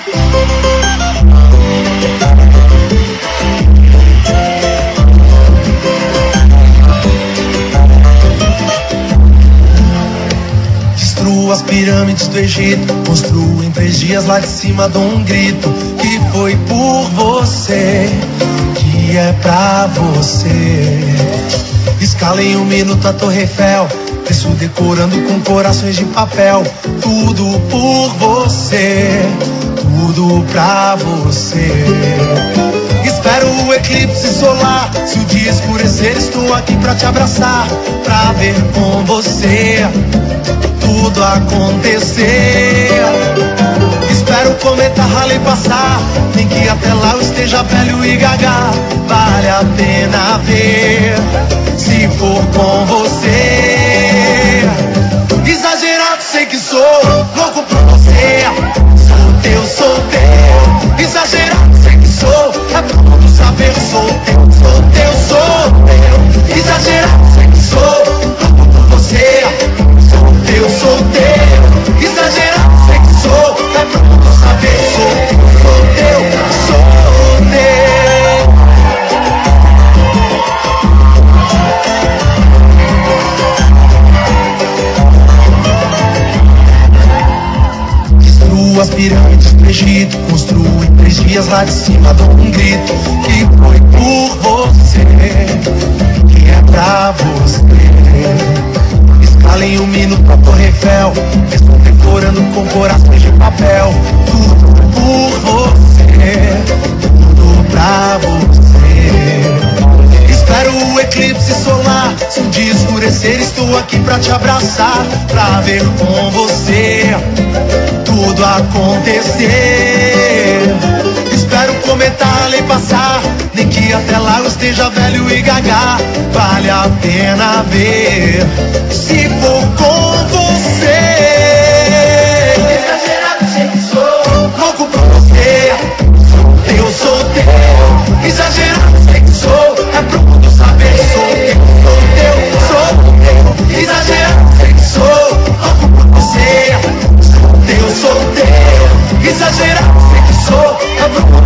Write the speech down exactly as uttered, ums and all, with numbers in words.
Destruo as pirâmides do Egito, construo em três dias lá de cima, dou um grito que foi por você, que é pra você. Escala em um minuto a Torre Eiffel, desço decorando com corações de papel. Tudo por você, tudo pra você. Espero o eclipse solar, se o dia escurecer estou aqui pra te abraçar, pra ver com você tudo acontecer. Espero o cometa Halley passar, nem que até lá eu esteja velho e gaga. Vale a pena ver, se for com você. Exagerado sei que sou, louco por você. Sou teu, sou teu. Exagerado sei que sou, é pra mundo saber. Sou teu, sou teu, sou teu. Exagerado sei que sou, louco por você. Sou teu, sou teu. Exagerado sei que sou, é pra mundo saber. Sou teu, sou teu, sou teu. As pirâmides do Egito, construo em três dias lá de cima, dou um grito que foi por você, que é pra você. Escala em um minuto a Torre Eiffel, estou decorando com corações de papel. Tudo por você, tudo pra você. Espero o eclipse solar, se um dia escurecer estou aqui pra te abraçar, pra ver com você tudo acontecer. Espero o cometa Halley passar, nem que até lá eu esteja velho e gaga. Vale a pena ver, se for com você. Exagerado sei que sou, louco por você. Sou teu, sou teu. Exagerado sei que sou, é pro mundo saber. Sou teu, sou teu, sou teu. Exagerado sei que sou, louco por você. Sou teu, sou teu. Exagerado sei que sou, é pro mundo